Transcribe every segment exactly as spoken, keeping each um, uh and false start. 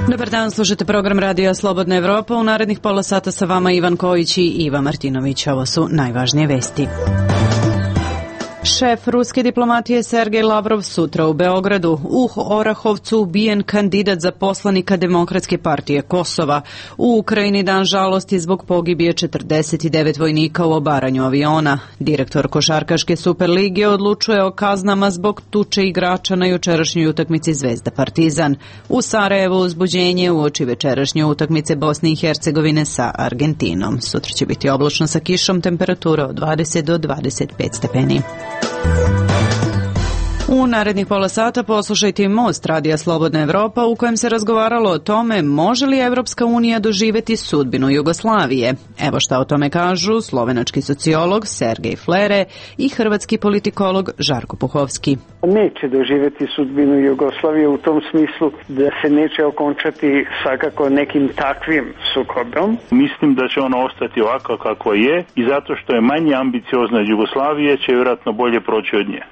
Dobar dan, slušate program Radija Slobodna Evropa. U narednih pola sata sa vama Ivan Kojić i Iva Martinović. Ovo su najvažnije vesti. Šef ruske diplomatije Sergej Lavrov sutra u Beogradu. U Orahovcu ubijen kandidat za poslanika Demokratske partije Kosova. U Ukrajini dan žalosti zbog pogibije četrdeset devet vojnika u obaranju aviona. Direktor Košarkaške Superlige odlučuje o kaznama zbog tuče igrača na jučerašnjoj utakmici Zvezda Partizan. U Sarajevu uzbuđenje uoči večerašnje utakmice Bosne i Hercegovine sa Argentinom. Sutra će biti oblačno sa kišom, temperatura od dvadeset do dvadeset pet stepeni. U narednih pola sata poslušajte Most Radija Slobodna Evropa u kojem se razgovaralo o tome može li Evropska unija doživeti sudbinu Jugoslavije. Evo šta o tome kažu slovenački sociolog Sergej Flere i hrvatski politikolog Žarko Puhovski. Neće doživeti sudbinu Jugoslavije u tom smislu da se neće okončati svakako nekim takvim sukobom. Mislim da će ono ostati ovako kako je i zato što je manje ambiciozna od Jugoslavije će vjerojatno bolje proći od nje.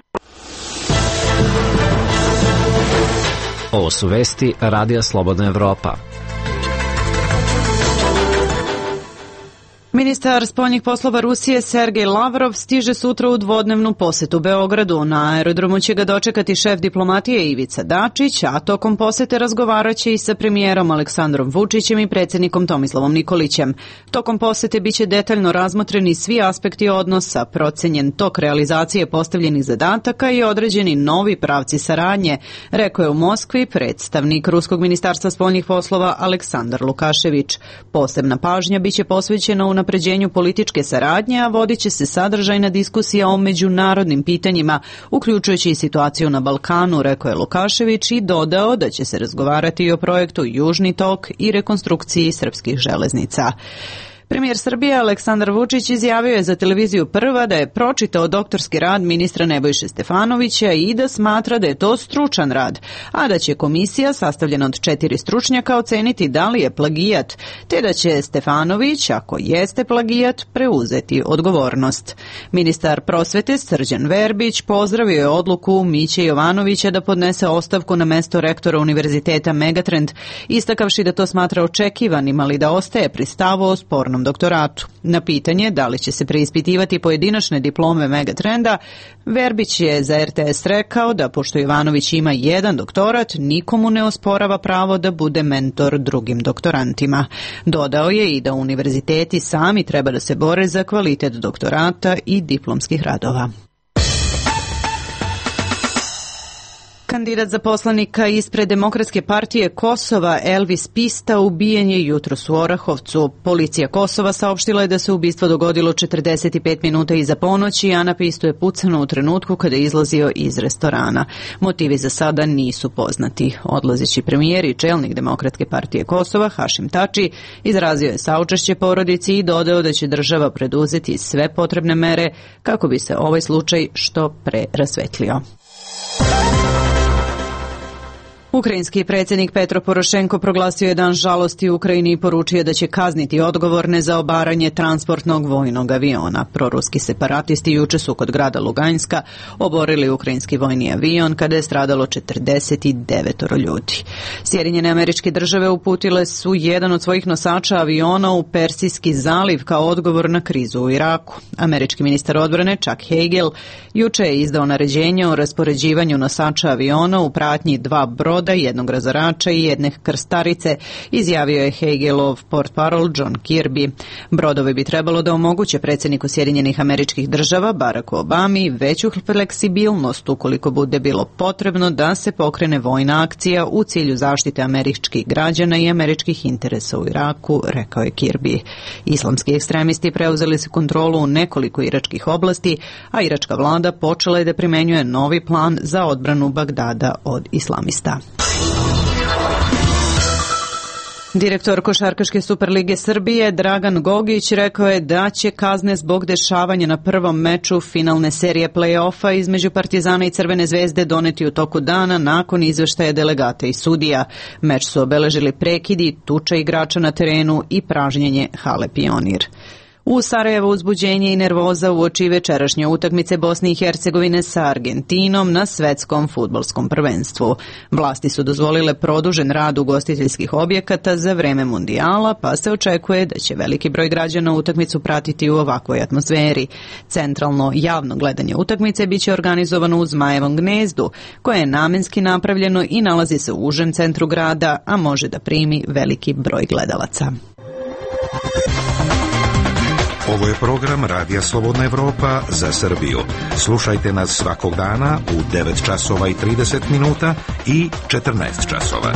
Ovo su vesti Radija Slobodna Evropa. Ministar spoljnih poslova Rusije Sergej Lavrov stiže sutra u dvodnevnu posetu Beogradu. Na aerodromu će ga dočekati šef diplomatije Ivica Dačić, a tokom posete razgovaraće i sa premijerom Aleksandrom Vučićem i predsjednikom Tomislavom Nikolićem. Tokom posete biće detaljno razmotreni svi aspekti odnosa, procenjen tok realizacije postavljenih zadataka i određeni novi pravci saradnje, rekao je u Moskvi predstavnik Ruskog ministarstva spoljnih poslova Aleksandar Lukašević. Posebna pažnja biće posvećena u napređenju političke saradnje, a vodit će se sadržajna diskusija o međunarodnim pitanjima, uključujući i situaciju na Balkanu, rekao je Lukašević i dodao da će se razgovarati i o projektu Južni tok i rekonstrukciji srpskih železnica. Premijer Srbije Aleksandar Vučić izjavio je za televiziju Prva da je pročitao doktorski rad ministra Nebojše Stefanovića i da smatra da je to stručan rad, a da će komisija sastavljena od četiri stručnjaka oceniti da li je plagijat, te da će Stefanović, ako jeste plagijat, preuzeti odgovornost. Ministar prosvete Srđan Verbić pozdravio je odluku Miće Jovanovića da podnese ostavku na mesto rektora Univerziteta Megatrend, istakavši da to smatra očekivanim, ali da ostaje pri stavu o spornom doktoratu. Na pitanje da li će se preispitivati pojedinačne diplome Megatrenda, Verbić je za R T S rekao da pošto Jovanović ima jedan doktorat, nikomu ne osporava pravo da bude mentor drugim doktorantima. Dodao je i da univerziteti sami treba da se bore za kvalitet doktorata i diplomskih radova. Kandidat za poslanika ispred Demokratske partije Kosova Elvis Pista ubijen je jutros u Orahovcu. Policija Kosova saopštila je da se ubistvo dogodilo četrdeset pet minuta iza ponoći, a na Pistu je pucano u trenutku kada je izlazio iz restorana. Motivi za sada nisu poznati. Odlazeći premijer i čelnik Demokratske partije Kosova Hašim Tači izrazio je saučešće porodici i dodao da će država preduzeti sve potrebne mere kako bi se ovaj slučaj što pre rasvetlio. Ukrajinski predsjednik Petro Porošenko proglasio je dan žalosti u Ukrajini i poručio da će kazniti odgovorne za obaranje transportnog vojnog aviona. Proruski separatisti juče su kod grada Luganjska oborili ukrajinski vojni avion kada je stradalo četrdeset devet ljudi. Sjedinjene Američke Države uputile su jedan od svojih nosača aviona u Persijski zaliv kao odgovor na krizu u Iraku. Američki ministar odbrane Chuck Hagel juče je izdao naređenje o raspoređivanju nosača aviona u pratnji dva broda, jednog razarača i jedne krstarice, izjavio je Hagelov portparol John Kirby. Brodovi bi trebalo da omoguće predsjedniku Sjedinjenih Američkih Država Baracku Obami veću fleksibilnost ukoliko bude bilo potrebno da se pokrene vojna akcija u cilju zaštite američkih građana i američkih interesa u Iraku, rekao je Kirby. Islamski ekstremisti preuzeli su kontrolu u nekoliko iračkih oblasti, a iračka vlada počela je da primenjuje novi plan za odbranu Bagdada od islamista. Direktor Košarkaške Superlige Srbije Dragan Gogić rekao je da će kazne zbog dešavanja na prvom meču finalne serije play-offa između Partizana i Crvene zvezde doneti u toku dana nakon izveštaja delegata i sudija. Meč su obeležili prekidi, tuča igrača na terenu i pražnjenje hale Pionir. U Sarajevu uzbuđenje i nervoza uoči večerašnje utakmice Bosne i Hercegovine sa Argentinom na svetskom fudbalskom prvenstvu. Vlasti su dozvolile produžen rad ugostiteljskih objekata za vreme mundijala, pa se očekuje da će veliki broj građana utakmicu pratiti u ovakvoj atmosferi. Centralno javno gledanje utakmice biće organizovano u Zmajevom gnezdu, koje je namenski napravljeno i nalazi se u užem centru grada, a može da primi veliki broj gledalaca. Ovo je program Radija Slobodna Evropa za Srbiju. Slušajte nas svakog dana u devet časova i trideset minuta i četrnaest časova.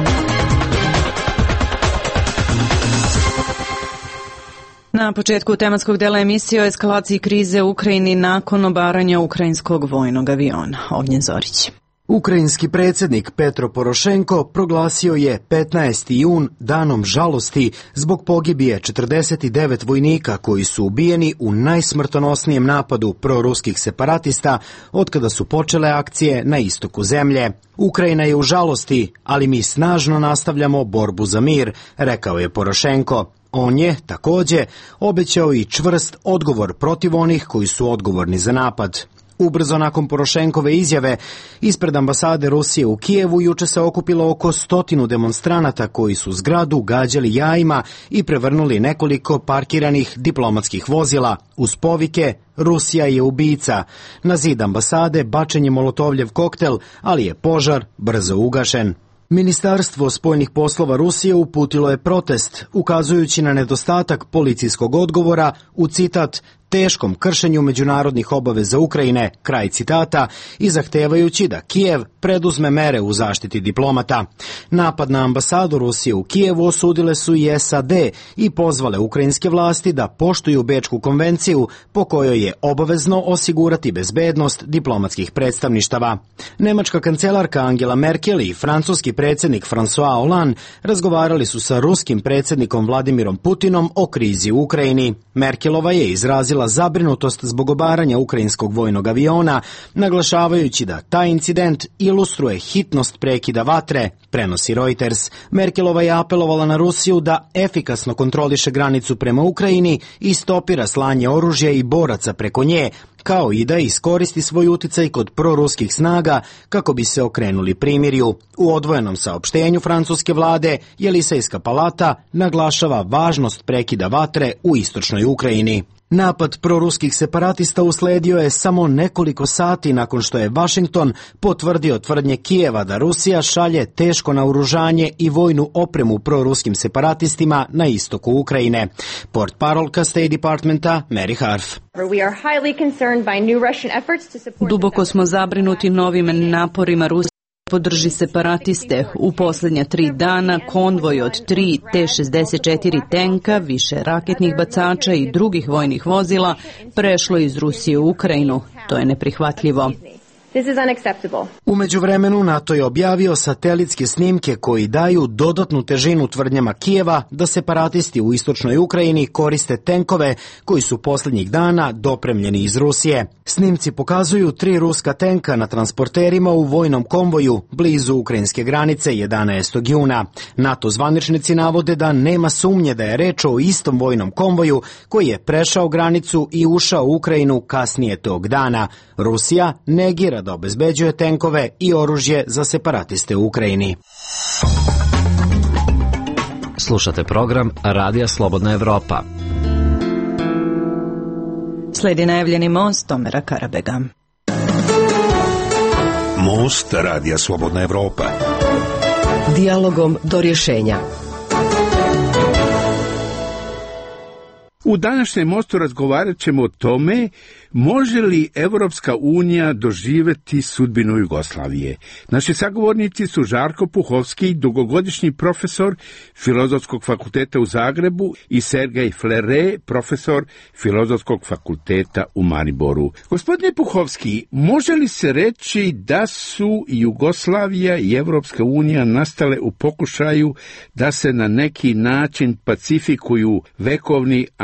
Na početku tematskog dela emisije o eskalaciji krize u Ukrajini nakon obaranja ukrajinskog vojnog aviona. Ognjen Zorić. Ukrajinski predsjednik Petro Porošenko proglasio je petnaesti jun danom žalosti zbog pogibije četrdeset devet vojnika koji su ubijeni u najsmrtonosnijem napadu proruskih separatista otkada su počele akcije na istoku zemlje. Ukrajina je u žalosti, ali mi snažno nastavljamo borbu za mir, rekao je Porošenko. On je, također, obećao i čvrst odgovor protiv onih koji su odgovorni za napad. Ubrzo nakon Porošenkove izjave, ispred ambasade Rusije u Kijevu juče se okupilo oko stotinu demonstranata koji su zgradu gađali jajima i prevrnuli nekoliko parkiranih diplomatskih vozila uz povike "Rusija je ubica". Na zid ambasade bačen je molotovljev koktel, ali je požar brzo ugašen. Ministarstvo spoljnih poslova Rusije uputilo je protest, ukazujući na nedostatak policijskog odgovora u, citat, teškom kršenju međunarodnih obaveza Ukrajine, kraj citata, i zahtevajući da Kijev preduzme mere u zaštiti diplomata. Napad na ambasadu Rusije u Kijevu osudile su i S A D i pozvale ukrajinske vlasti da poštuju Bečku konvenciju po kojoj je obavezno osigurati bezbednost diplomatskih predstavništava. Nemačka kancelarka Angela Merkel i francuski predsjednik François Hollande razgovarali su sa ruskim predsjednikom Vladimirom Putinom o krizi u Ukrajini. Merkelova je izrazila zabrinutost zbog obaranja ukrajinskog vojnog aviona, naglašavajući da taj incident ilustruje hitnost prekida vatre, prenosi Reuters. Merkelova je apelovala na Rusiju da efikasno kontroliše granicu prema Ukrajini i stopira slanje oružja i boraca preko nje, kao i da iskoristi svoj uticaj kod proruskih snaga kako bi se okrenuli primirju. U odvojenom saopštenju francuske vlade Jelisejska palata naglašava važnost prekida vatre u istočnoj Ukrajini. Napad proruskih separatista usledio je samo nekoliko sati nakon što je Washington potvrdio tvrdnje Kijeva da Rusija šalje teško naoružanje i vojnu opremu proruskim separatistima na istoku Ukrajine. Portparolka State Departmenta Mary Harf. Duboko smo zabrinuti novim naporima Rusije podrži separatiste. U posljednja tri dana konvoj od tri T šezdeset četiri tenka, više raketnih bacača i drugih vojnih vozila prešlo iz Rusije u Ukrajinu. To je neprihvatljivo. U međuvremenu NATO je objavio satelitske snimke koji daju dodatnu težinu tvrdnjama Kijeva da separatisti u istočnoj Ukrajini koriste tenkove koji su posljednjih dana dopremljeni iz Rusije. Snimci pokazuju tri ruska tenka na transporterima u vojnom konvoju blizu ukrajinske granice jedanaestog juna. NATO zvaničnici navode da nema sumnje da je reč o istom vojnom konvoju koji je prešao granicu i ušao u Ukrajinu kasnije tog dana. Rusija negira da obezbeđuje tenkove i oružje za separatiste u Ukrajini. Slušate program Radija Slobodna Evropa. Sledi najavljeni most Tomera Karabega. Most Radija Slobodna Evropa. Dijalogom do rješenja. U današnjem mostu razgovarat ćemo o tome može li Evropska unija doživjeti sudbinu Jugoslavije. Naši sagovornici su Žarko Puhovski, dugogodišnji profesor Filozofskog fakulteta u Zagrebu, i Sergej Flere, profesor Filozofskog fakulteta u Mariboru. Gospodine Puhovski, može li se reći da su Jugoslavija i Evropska unija nastale u pokušaju da se na neki način pacifikuju vekovni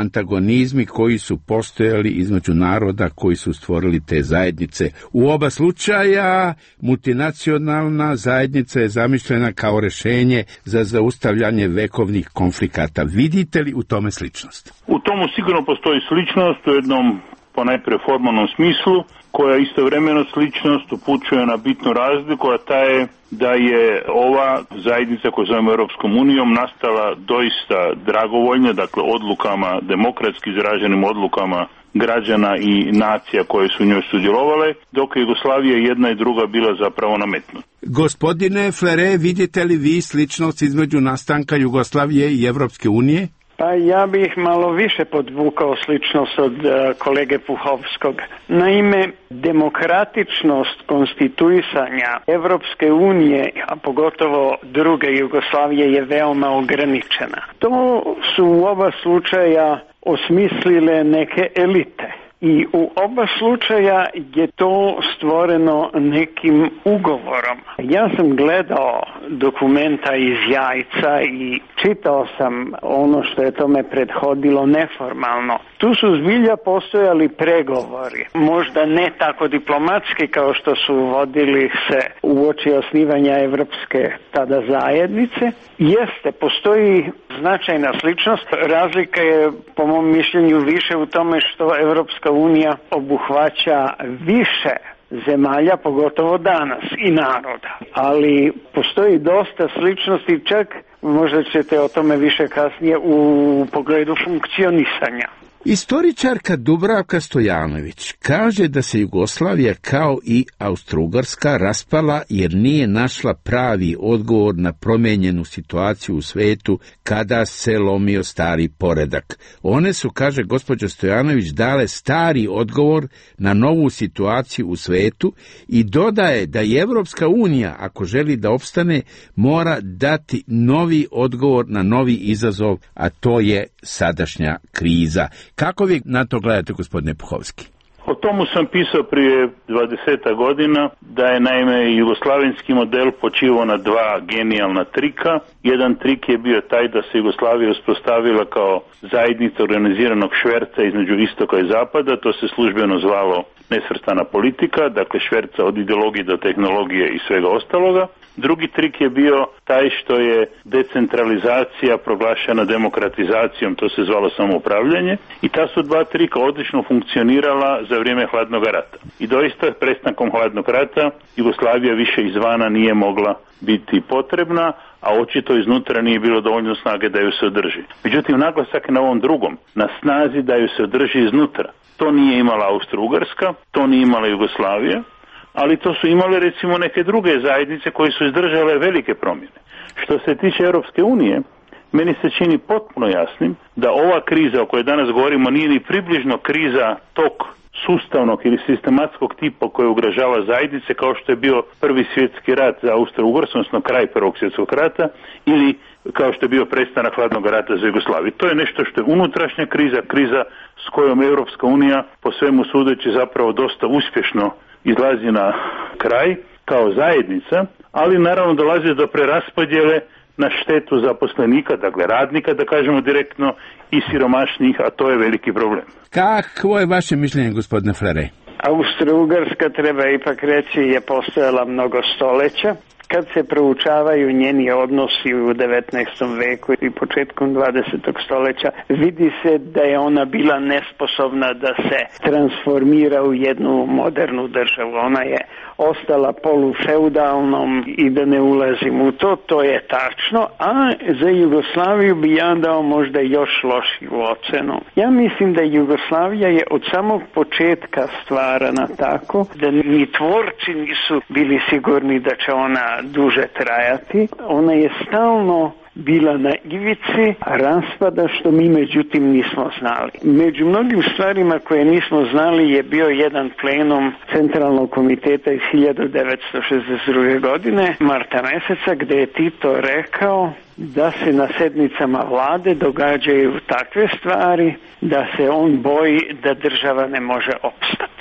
antagonizmi koji su postojali između naroda koji su stvorili te zajednice. U oba slučaja multinacionalna zajednica je zamišljena kao rješenje za zaustavljanje vekovnih konflikata. Vidite li u tome sličnost? U tomu sigurno postoji sličnost u jednom ponajprije formalnom smislu, koja istovremeno sličnost upućuje na bitnu razliku, a ta je da je ova zajednica koju zovemo Europskom unijom nastala doista dragovoljno, dakle odlukama, demokratski izraženim odlukama građana i nacija koje su u njoj sudjelovale, dok je Jugoslavija jedna i druga bila zapravo nametnuta. Gospodine Flere, vidite li vi sličnost između nastanka Jugoslavije i Europske unije? Pa ja bih malo više podvukao sličnost od uh, kolege Puhovskog. Naime, demokratičnost konstituisanja Evropske unije, a pogotovo druge Jugoslavije, je veoma ograničena. To su u oba slučaja osmislile neke elite. I u oba slučaja je to stvoreno nekim ugovorom. Ja sam gledao dokumenta iz Jajca i čitao sam ono što je tome prethodilo neformalno. Tu su zbilja postojali pregovori, možda ne tako diplomatski kao što su vodili se uoči osnivanja Evropske tada zajednice. Jeste, postoji značajna sličnost. Razlika je, po mom mišljenju, više u tome što Evropska unija obuhvaća više zemalja, pogotovo danas, i naroda. Ali postoji dosta sličnosti, čak možda ćete o tome više kasnije u pogledu funkcionisanja. Istoričarka Dubravka Stojanović kaže da se Jugoslavija kao i Austro-Ugarska raspala jer nije našla pravi odgovor na promijenjenu situaciju u svetu kada se lomio stari poredak. One su, kaže gospođa Stojanović, dale stari odgovor na novu situaciju u svetu i dodaje da i Evropska unija, ako želi da opstane, mora dati novi odgovor na novi izazov, a to je sadašnja kriza. Kako vi na to gledate, gospodine Puhovski? O tomu sam pisao prije dvadeset godina, da je naime jugoslavenski model počivao na dva genijalna trika. Jedan trik je bio taj da se Jugoslavija uspostavila kao zajednica organiziranog šverca između istoka i zapada, to se službeno zvalo nesvrstana politika, dakle šverca od ideologije do tehnologije i svega ostaloga. Drugi trik je bio taj što je decentralizacija proglašena demokratizacijom, to se zvalo samoupravljanje, i ta su dva trika odlično funkcionirala za vrijeme hladnog rata. I doista prestankom hladnog rata Jugoslavija više izvana nije mogla biti potrebna, a očito iznutra nije bilo dovoljno snage da ju se održi. Međutim, naglasak je na ovom drugom, na snazi da ju se održi iznutra. To nije imala Austro-Ugarska, to nije imala Jugoslavija, ali to su imale recimo neke druge zajednice koje su izdržale velike promjene. Što se tiče Europske unije, meni se čini potpuno jasnim da ova kriza o kojoj danas govorimo nije ni približno kriza tog sustavnog ili sistematskog tipa koje ugrožava zajednice kao što je bio prvi svjetski rat za Austro-Ugarsku, odnosno kraj prvog svjetskog rata, ili kao što je bio prestanak hladnog rata za Jugoslaviju. To je nešto što je unutrašnja kriza, kriza s kojom Europska unija po svemu sudeći zapravo dosta uspješno izlazi na kraj kao zajednica, ali naravno dolazi do preraspodjele na štetu zaposlenika, dakle radnika, da kažemo direktno, i siromašnih, a to je veliki problem. Kakvo je vaše mišljenje, gospodine Flere? Austro-Ugarska, treba ipak reći, je postojala mnogo stoleća. Kad se proučavaju njeni odnosi u devetnaestom veku i početkom dvadesetog stoljeća, vidi se da je ona bila nesposobna da se transformira u jednu modernu državu. Ona je ostala polufeudalnom i da ne ulazim u to, to je tačno, a za Jugoslaviju bi ja dao možda još lošiju ocenu. Ja mislim da Jugoslavija je od samog početka stvarana tako da ni tvorci nisu bili sigurni da će ona duže trajati. Ona je stalno bila na ivici raspada, što mi međutim nismo znali. Među mnogim stvarima koje nismo znali je bio jedan plenum Centralnog komiteta iz hiljadu devetsto šezdeset druge. godine, marta mjeseca, gdje je Tito rekao da se na sednicama vlade događaju takve stvari da se on boji da država ne može opstati.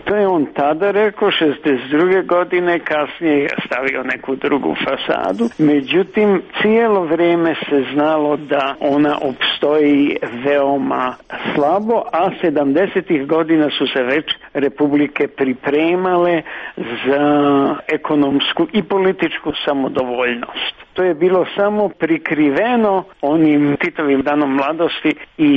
To je on tada rekao, šezdeset druge godine, kasnije je stavio neku drugu fasadu. Međutim, cijelo vrijeme se znalo da ona opstoji veoma slabo, a sedamdesetih godina su se već republike pripremale za ekonomsku i političku samodovoljnost. To je bilo samo prikriveno onim Titovim danom mladosti i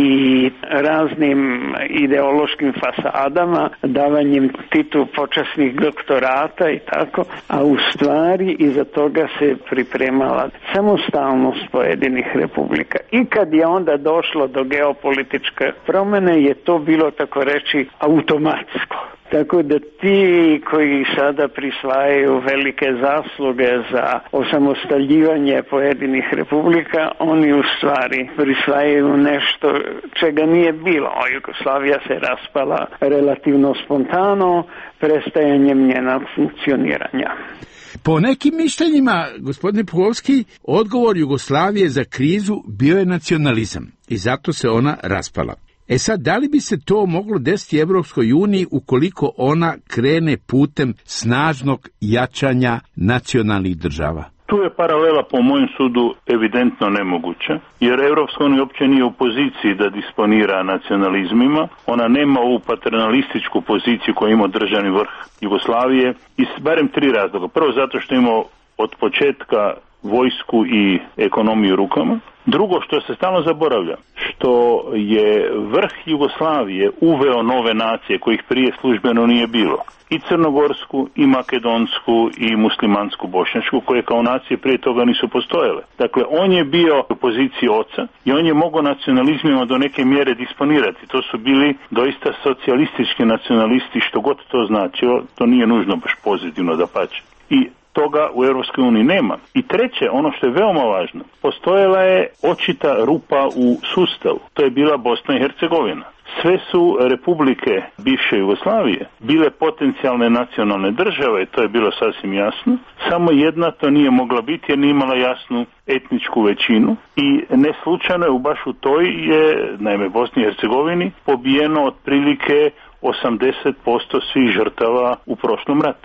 raznim ideološkim fasadama, davanjem Titu počasnih doktorata i tako, a u stvari iza toga se pripremala samostalnost pojedinih republika. I kad je onda došlo do geopolitičke promjene, je to bilo, tako reći, automatsko. Tako da ti koji sada prisvajaju velike zasluge za osamostaljivanje pojedinih republika, oni u stvari prisvajaju nešto čega nije bilo. Jugoslavija se raspala relativno spontano, prestajanjem njenog funkcioniranja. Po nekim mišljenjima, gospodine Puhovski, odgovor Jugoslavije za krizu bio je nacionalizam i zato se ona raspala. E sad, da li bi se to moglo desiti Evropskoj uniji ukoliko ona krene putem snažnog jačanja nacionalnih država? Tu je paralela po mojem sudu evidentno nemoguća, jer Evropska unija uopće nije u poziciji da disponira nacionalizmima. Ona nema ovu paternalističku poziciju koju ima državni vrh Jugoslavije iz barem tri razloga. Prvo, zato što ima od početka vojsku i ekonomiju rukama. Drugo, što se stalno zaboravlja, što je vrh Jugoslavije uveo nove nacije kojih prije službeno nije bilo. I crnogorsku, i makedonsku, i muslimansku bošnjačku, koje kao nacije prije toga nisu postojale. Dakle, on je bio u poziciji oca i on je mogao nacionalizmima do neke mjere disponirati. To su bili doista socijalistički nacionalisti, što god to značilo, to nije nužno baš pozitivno dapače. I toga u Europskoj uniji nema. I treće, ono što je veoma važno, postojala je očita rupa u sustavu. To je bila Bosna i Hercegovina. Sve su republike bivše Jugoslavije bile potencijalne nacionalne države, to je bilo sasvim jasno. Samo jedna to nije mogla biti jer nije imala jasnu etničku većinu i ne slučajno je u baš u toj je, naime Bosni i Hercegovini, pobijeno otprilike osamdeset posto svih žrtava u prošlom ratu.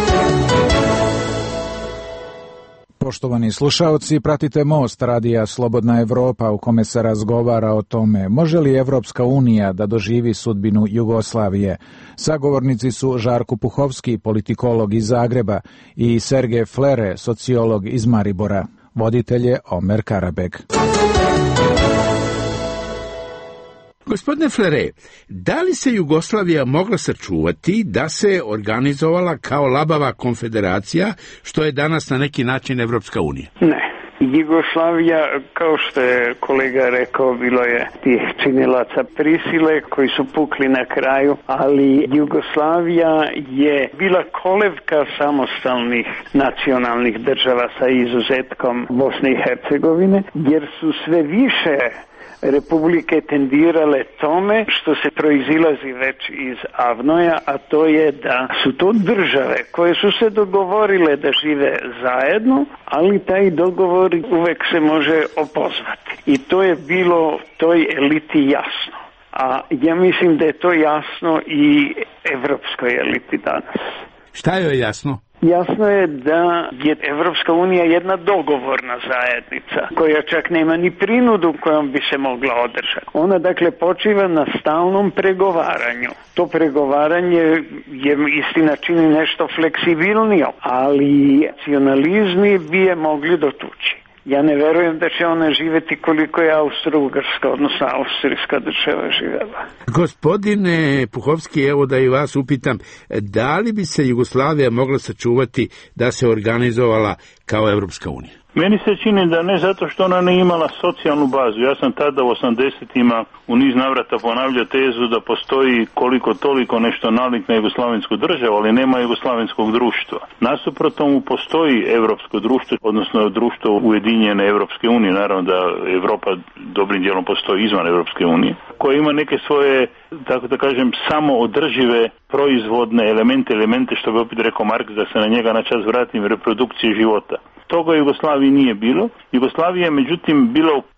Poštovani slušaoci, pratite Most radija Slobodna Evropa u kome se razgovara o tome može li Evropska unija da doživi sudbinu Jugoslavije. Sagovornici su Žarko Puhovski, politikolog iz Zagreba, i Sergej Flere, sociolog iz Maribora. Voditelj je Omer Karabek. Gospodine Flere, da li se Jugoslavija mogla sačuvati da se organizovala kao labava konfederacija, što je danas na neki način Evropska unija? Ne. Jugoslavija, kao što je kolega rekao, bilo je tih činilaca prisile koji su pukli na kraju, ali Jugoslavija je bila kolevka samostalnih nacionalnih država sa izuzetkom Bosne i Hercegovine, jer su sve više republike tendirale tome što se proizilazi već iz Avnoja, a to je da su to države koje su se dogovorile da žive zajedno, ali taj dogovor uvek se može opozvati. I to je bilo toj eliti jasno. A ja mislim da je to jasno i evropskoj eliti danas. Šta joj je jasno? Jasno je da je Evropska unija jedna dogovorna zajednica koja čak nema ni prinudu kojom bi se mogla održati. Ona dakle počiva na stalnom pregovaranju. To pregovaranje je istina čini nešto fleksibilnije, ali nacionalizmi bi je mogli dotući. Ja ne verujem da će ona živjeti koliko je Austro-Ugarska, odnosno austrijska država živjela. Gospodine Puhovski, evo da i vas upitam, da li bi se Jugoslavija mogla sačuvati da se organizovala kao Evropska unija? Meni se čini da ne zato što ona ne imala socijalnu bazu. Ja sam tada u osamdesetima u niz navrata ponavljao tezu da postoji koliko toliko nešto nalik na jugoslavensku državu, ali nema jugoslavenskog društva. Nasuprot tomu postoji evropsko društvo, odnosno društvo ujedinjene Evropske unije, naravno da Evropa dobrim dijelom postoji izvan Evropske unije, koja ima neke svoje, tako da kažem, samoodržive proizvodne elemente, elemente što bi opet rekao Marks, da se na njega na čas vratim, reprodukcije života. Toga u Jugoslaviji nije bilo. Jugoslavija je međutim bila u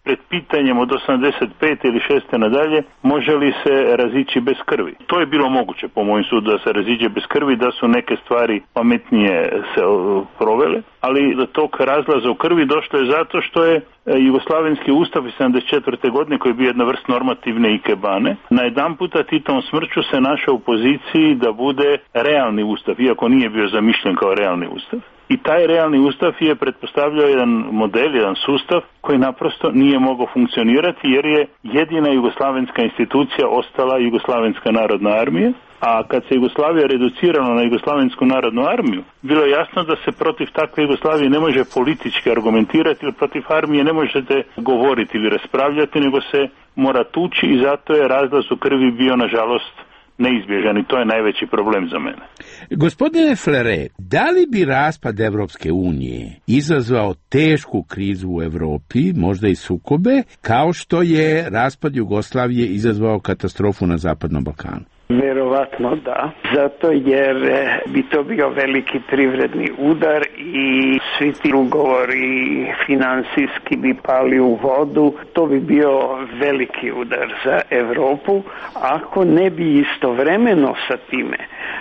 pred pitanjem od osamdeset pete ili šeste nadalje može li se razići bez krvi. To je bilo moguće po mojem sudu da se raziđe bez krvi, da su neke stvari pametnije se provele, ali do tog razlaza u krvi došlo je zato što je Jugoslavenski ustav iz sedamdeset četvrte godine, koji je bio jedna vrst normativne ikebane, najedanputa Titovom smrću se našao u poziciji da bude realni ustav, iako nije bio zamišljen kao realni ustav. I taj realni ustav je pretpostavljao jedan model, jedan sustav koji naprosto nije mogao funkcionirati jer je jedina jugoslavenska institucija ostala Jugoslavenska narodna armija, a kad se Jugoslavija reducirala na Jugoslavensku narodnu armiju, bilo je jasno da se protiv takve Jugoslavije ne može politički argumentirati, ili protiv armije ne možete govoriti ili raspravljati, nego se mora tući i zato je razlaz u krvi bio, nažalost, neizbježan i to je najveći problem za mene. Gospodine Flere, da li bi raspad Evropske unije izazvao tešku krizu u Europi, možda i sukobe, kao što je raspad Jugoslavije izazvao katastrofu na Zapadnom Balkanu? Verovatno da, zato jer bi to bio veliki privredni udar i svi ti ugovori finansijski bi pali u vodu. To bi bio veliki udar za Europu, ako ne bi istovremeno sa time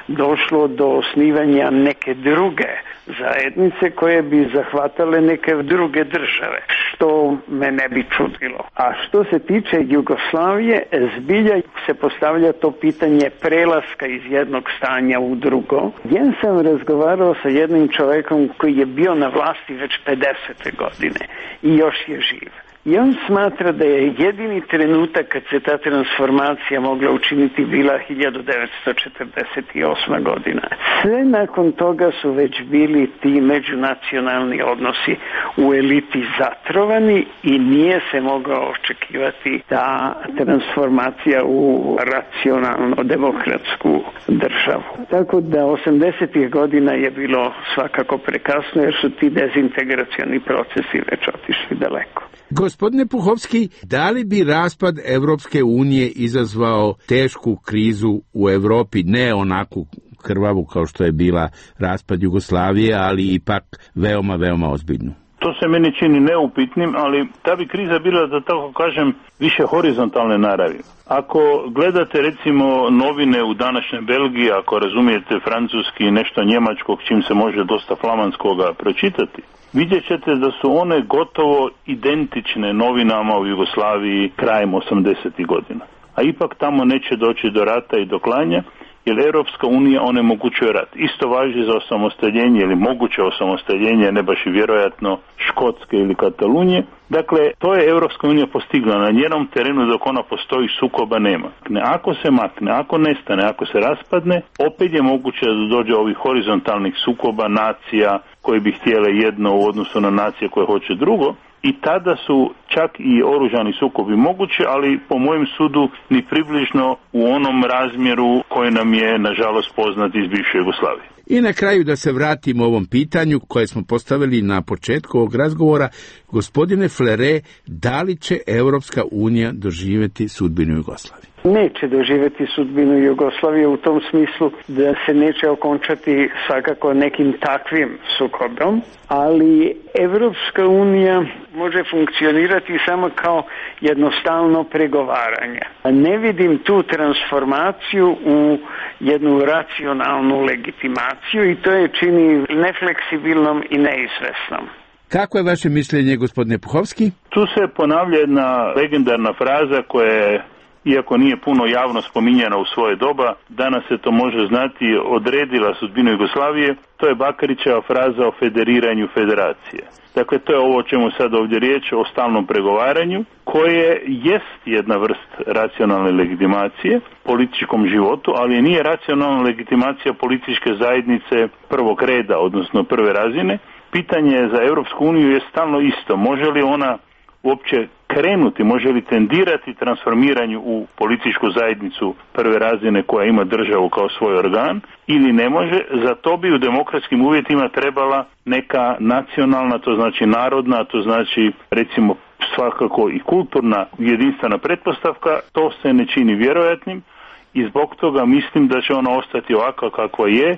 došlo do osnivanja neke druge zajednice koje bi zahvatale neke druge države, što me ne bi čudilo. A što se tiče Jugoslavije, zbilja se postavlja to pitanje prelaska iz jednog stanja u drugo. Ja sam razgovarao sa jednim čovjekom koji je bio na vlasti već pedesete godine i još je živ. I on smatra da je jedini trenutak kad se ta transformacija mogla učiniti bila hiljadu devetsto četrdeset osma godina. Sve nakon toga su već bili ti međunacionalni odnosi u eliti zatrovani i nije se mogao očekivati ta transformacija u racionalno demokratsku državu. Tako da osamdesetih godina je bilo svakako prekasno jer su ti dezintegracioni procesi već otišli daleko. Gospodine Puhovski, da li bi raspad Evropske unije izazvao tešku krizu u Europi, ne onakvu krvavu kao što je bila raspad Jugoslavije, ali ipak veoma, veoma ozbiljnu? To se meni čini neupitnim, ali ta bi kriza bila, da tako kažem, više horizontalne naravi. Ako gledate recimo novine u današnjoj Belgiji, ako razumijete francuski i nešto njemačkog, čim se može dosta flamanskoga pročitati, vidjet ćete da su one gotovo identične novinama u Jugoslaviji krajem osamdesetih godina. A ipak tamo neće doći do rata i do klanja, jer Europska unija onemogućuje rat. Isto važi za osamostaljenje ili moguće osamostaljenje, ne baš i vjerojatno, Škotske ili Katalunije. Dakle, to je Europska unija postigla. Na njenom terenu dok ona postoji sukoba nema. Ako se makne, ako nestane, ako se raspadne, opet je moguće da dođe ovih horizontalnih sukoba nacija koje bi htjele jedno u odnosu na nacije koje hoće drugo. I tada su čak i oružani sukobi mogući, ali po mojem sudu ni približno u onom razmjeru koji nam je nažalost poznat iz bivše Jugoslavije. I na kraju da se vratimo ovom pitanju koje smo postavili na početku ovog razgovora, gospodine Flere, da li će Europska unija doživjeti sudbinu Jugoslavije? Neće doživjeti sudbinu Jugoslavije u tom smislu da se neće okončati svakako nekim takvim sukobom, ali Evropska unija može funkcionirati samo kao jednostavno pregovaranje. Ne vidim tu transformaciju u jednu racionalnu legitimaciju i to je čini nefleksibilnom i neizvesnom. Kako je vaše mišljenje, gospodine Puhovski? Tu se ponavlja jedna legendarna fraza koja je, iako nije puno javno spominjana u svoje doba, danas se to može znati, odredila sudbinu Jugoslavije. To je Bakarićeva fraza o federiranju federacije. Dakle, to je ovo o čemu sad ovdje riječ, o stalnom pregovaranju, koje jest jedna vrst racionalne legitimacije političkom životu, ali nije racionalna legitimacija političke zajednice prvog reda, odnosno prve razine. Pitanje za Europsku uniju je stalno isto. Može li ona uopće krenuti, može li tendirati transformiranju u političku zajednicu prve razine koja ima državu kao svoj organ ili ne može? Za to bi u demokratskim uvjetima trebala neka nacionalna, to znači narodna, to znači recimo svakako i kulturna jedinstvena pretpostavka. To se ne čini vjerojatnim i zbog toga mislim da će ona ostati ovakva kakva je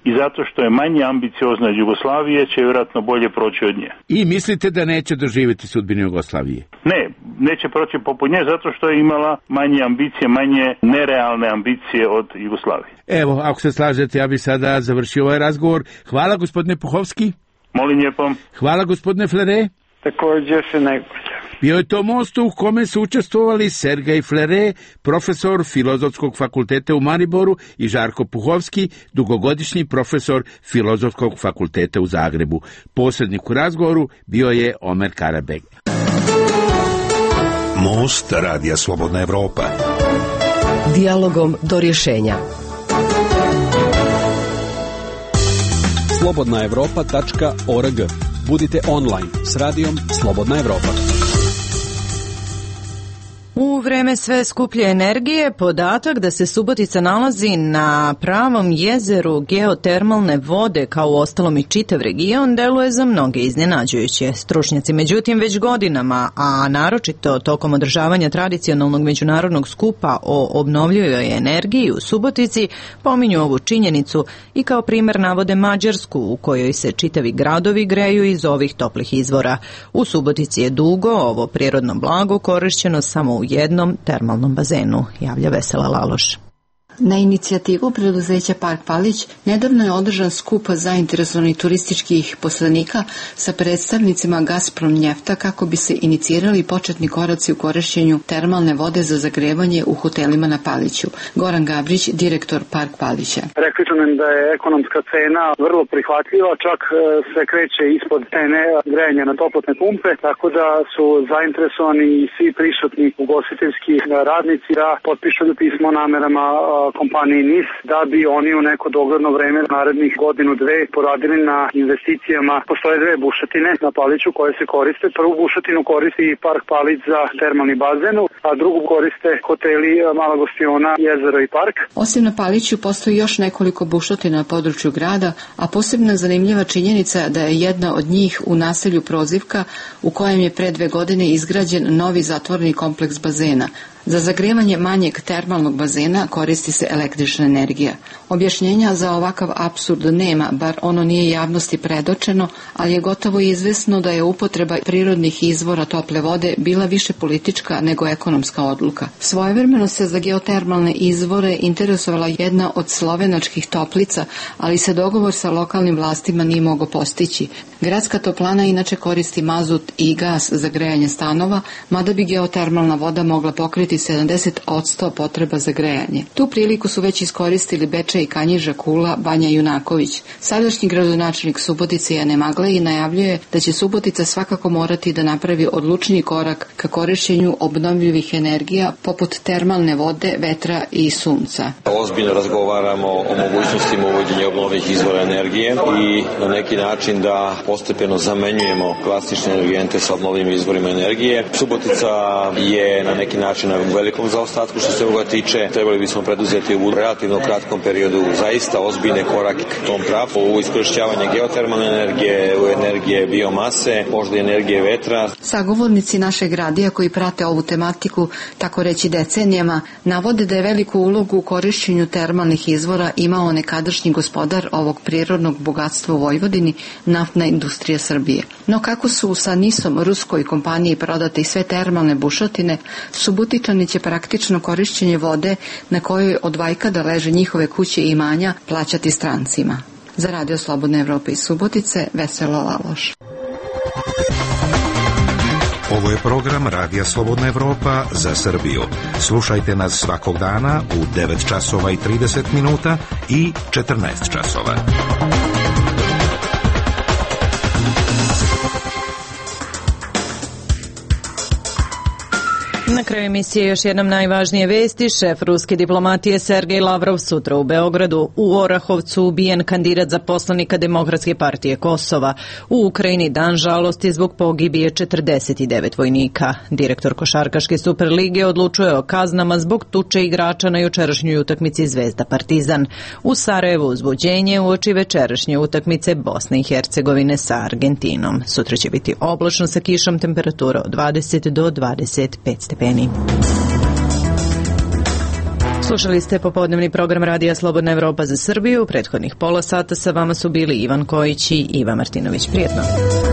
i zato što je manje ambiciozna od Jugoslavije će vjerojatno bolje proći od nje. I mislite da neće doživjeti sudbinu Jugoslavije? Ne, neće proći poput nje zato što je imala manje ambicije, manje nerealne ambicije od Jugoslavije. Evo, ako se slažete, ja bih sada završio ovaj razgovor. Hvala gospodine Puhovski. Molim lijepo. Hvala gospodine Flere. Također se najbolje. Bio je to most u kome su učestvovali Sergej Flere, profesor Filozofskog fakulteta u Mariboru, i Žarko Puhovski, dugogodišnji profesor Filozofskog fakulteta u Zagrebu. Posrednik u razgovoru bio je Omer Karabeg. Most Radija Slobodna Evropa. Dijalogom do rješenja. slobodna evropa tačka org. Budite online s radijom Slobodna Evropa. U vreme sve skuplje energije, podatak da se Subotica nalazi na pravom jezeru geotermalne vode, kao u ostalom i čitav region, deluje za mnoge iznenađujuće. Stručnjaci međutim već godinama, a naročito tokom održavanja tradicionalnog međunarodnog skupa o obnovljivoj energiji u Subotici, pominju ovu činjenicu i kao primer navode Mađarsku, u kojoj se čitavi gradovi greju iz ovih toplih izvora. U Subotici je dugo ovo prirodno blago korišćeno samo u jednom termalnom bazenu, javlja Vesela Laloš. Na inicijativu preduzeća Park Palić nedavno je održan skup zainteresovanih turističkih poslanika sa predstavnicima Gazprom njefta kako bi se inicirali početni koraci u korišćenju termalne vode za zagrevanje u hotelima na Paliću. Goran Gabrić, direktor Park Palića. Rekli su nam da je ekonomska cena vrlo prihvatljiva, čak se kreće ispod cene grejanja na toplotne pumpe, tako da su zainteresovani i svi prisutni ugostiteljski radnici da potpišu pismo o namerama kompaniji N I S, da bi oni u neko dogledno vreme narednih godinu dve poradili na investicijama. Postoje dve bušotine na Paliću koje se koriste. Prvu bušotinu koristi Park Palić za termalni bazen, a drugu koriste hoteli Mala Gostiona, Jezero i Park. Osim na Paliću postoji još nekoliko bušotina na području grada, a posebno zanimljiva činjenica da je jedna od njih u naselju Prozivka, u kojem je pre dve godine izgrađen novi zatvoreni kompleks bazena. Za zagrevanje manjeg termalnog bazena koristi se električna energija. Objašnjenja za ovakav apsurd nema, bar ono nije javnosti predočeno, ali je gotovo izvesno da je upotreba prirodnih izvora tople vode bila više politička nego ekonomska odluka. Svojevremeno se za geotermalne izvore interesovala jedna od slovenačkih toplica, ali se dogovor sa lokalnim vlastima nije mogao postići. Gradska toplana inače koristi mazut i gas za grejanje stanova, mada bi geotermalna voda mogla pokriti sedamdeset posto potreba za grejanje. Tu priliku su već iskoristili Bečej, Kanjiža, Kula, Banja Junaković. Sadašnji gradonačelnik Subotice Jane Magleji najavljuje da će Subotica svakako morati da napravi odlučniji korak ka korišćenju obnovljivih energija poput termalne vode, vetra i sunca. Ozbiljno razgovaramo o mogućnostima uvođenja obnovljivih izvora energije i na neki način da postepeno zamenjujemo klasične energente sa obnovljivim izvorima energije. Subotica je na neki način na velikom zaostatku što se ovoga tiče. Trebali bismo preduzeti u relativno kratkom periodu zaista ozbiljne korake k tom pravcu. U iskorišćavanje geotermalne energije, u energije biomase, možda i energije vetra. Sagovornici našeg radija koji prate ovu tematiku, tako reći decenijama, navode da je veliku ulogu u korišćenju termalnih izvora imao nekadašnji gospodar ovog prirodnog bogatstva u Vojvodini, naftna industrija Srbije. No kako su sa N I S-om ruskoj kompaniji prodate i sve termalne bušotine, Subotičani će praktično korišćenje vode na kojoj od vajkada leže njihove kuće i imanja plaćati strancima. Za Radio Slobodne Evrope iz Subotice, Vesela Laloš. Ovo je program Radija Slobodna Evropa za Srbiju. Slušajte nas svakog dana u devet časova i trideset minuta i četrnaest časova. Na kraju emisije još jednom najvažnije vesti. Šef ruske diplomatije Sergej Lavrov sutra u Beogradu. U Orahovcu ubijen kandidat za poslanika Demokratske partije Kosova. U Ukrajini dan žalosti zbog pogibije četrdeset devet vojnika. Direktor košarkaške Superlige odlučuje o kaznama zbog tuče igrača na jučerašnjoj utakmici Zvezda Partizan. U Sarajevu uzbuđenje uoči večerašnje utakmice Bosne i Hercegovine sa Argentinom. Sutra će biti oblačno sa kišom, temperatura od dvadeset do dvadeset pet stepeni. Slušali ste popodnevni program Radija Slobodna Evropa za Srbiju. U prethodnih pola sata sa vama su bili Ivan Kojić i Iva Martinović. Prijetno.